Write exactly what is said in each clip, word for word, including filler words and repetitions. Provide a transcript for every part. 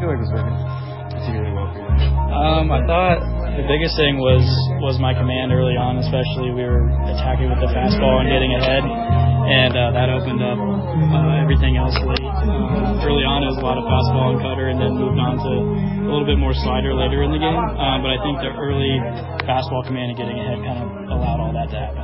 feel like was working particularly well for you? Um, I thought the biggest thing was was my command early on, especially we were attacking with the fastball and getting ahead, and uh, that opened up uh, everything else late. Um, early on, it was a lot of fastball and cutter, and then moved on to a little bit more slider later in the game. Um, but I think the early fastball command and getting ahead kind of allowed all that to happen.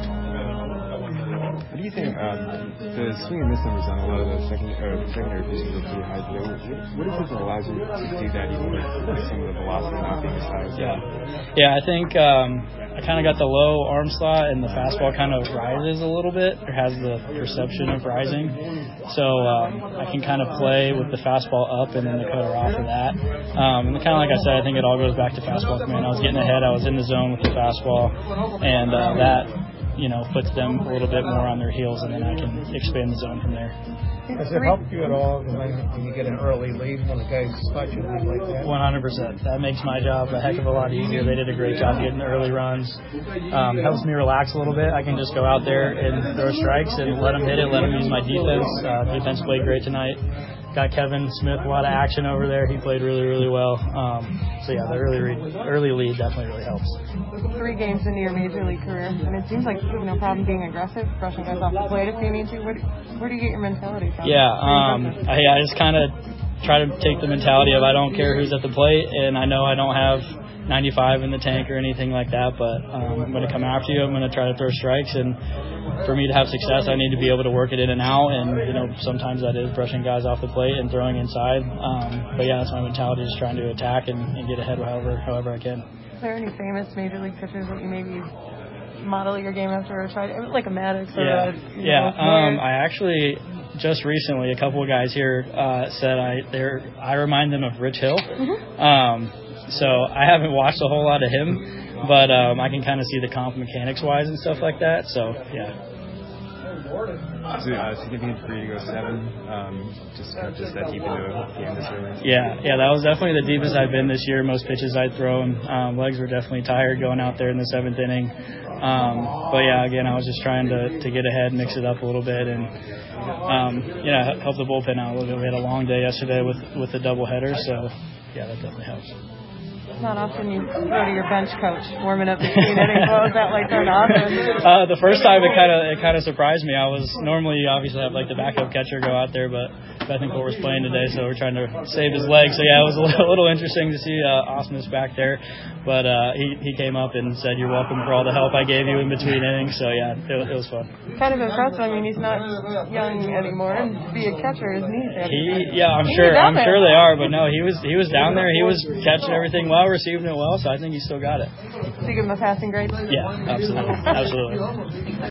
What do you think? Um, the swing and miss numbers on a lot of the second, uh, secondary pitches are pretty high today. What, what is it that allows you to do that even with some of the velocity not being as high as yeah. that? Yeah, I think um, I kind of got the low arm slot and the fastball kind of rises a little bit, or has the perception of rising. So um, I can kind of play with the fastball up and then the cutter off of that. Um, and kind of like I said, I think it all goes back to fastball command. I was getting ahead, I was in the zone with the fastball, and uh, that you know, puts them a little bit more on their heels, and then I can expand the zone from there. Does it help you at all when, when you get an early lead when the guys spot you like that? one hundred percent. That makes my job a heck of a lot easier. They did a great job getting the early runs. Um, helps me relax a little bit. I can just go out there and throw strikes and let them hit it, let them use my defense. Uh, defense played great tonight. Got Kevin Smith a lot of action over there. He played really, really well. Um, so, yeah, the early read, early lead definitely really helps. Three games into your major league career, and it seems like you have no problem being aggressive, brushing guys off the plate if you need to. Where do, where do you get your mentality from? Yeah, um, I, I just kind of try to take the mentality of I don't care who's at the plate, and I know I don't have ninety-five in the tank or anything like that, but um, I'm going to come after you. I'm going to try to throw strikes, and for me to have success, I need to be able to work it in and out, and, you know, sometimes that is brushing guys off the plate and throwing inside. Um, but, yeah, that's my mentality, just trying to attack and, and get ahead however, however I can. Is there any famous major league pitchers that you maybe model your game after or try to, like a Maddox or yeah. a, you yeah. know, Um, I actually just recently, a couple of guys here uh, said I they're I remind them of Rich Hill. Mm-hmm. Um, so I haven't watched a whole lot of him, but um, I can kind of see the comp mechanics-wise and stuff like that. So, yeah. Is it uh, significant for you to go seven, um, just uh, just that deep into a game this early? Yeah, yeah, that was definitely the deepest I've been this year. Most pitches I'd thrown, um, legs were definitely tired going out there in the seventh inning. Um, but yeah, again, I was just trying to, to get ahead, mix it up a little bit, and um, yeah, help the bullpen out a little bit. We had a long day yesterday with with the doubleheader, so yeah, that definitely helps. Not often you go to your bench coach warming up between innings. What was that like during the offense? Uh, the first time it kind of it kind of surprised me. I was normally obviously have like the backup catcher go out there, but Bethencourt was playing today, so we're trying to save his legs. So yeah, it was a little, a little interesting to see uh, Osmus back there, but uh, he he came up and said, "You're welcome for all the help I gave you in between innings." So yeah, it, it was fun. Kind of impressive. I mean, he's not young anymore, and to be a catcher, his knees. He yeah, I'm sure I'm sure they are, but no, he was he was down there. He was catching everything well, receiving it well, so I think he still got it. So you give him a passing grade? Yeah, absolutely, absolutely.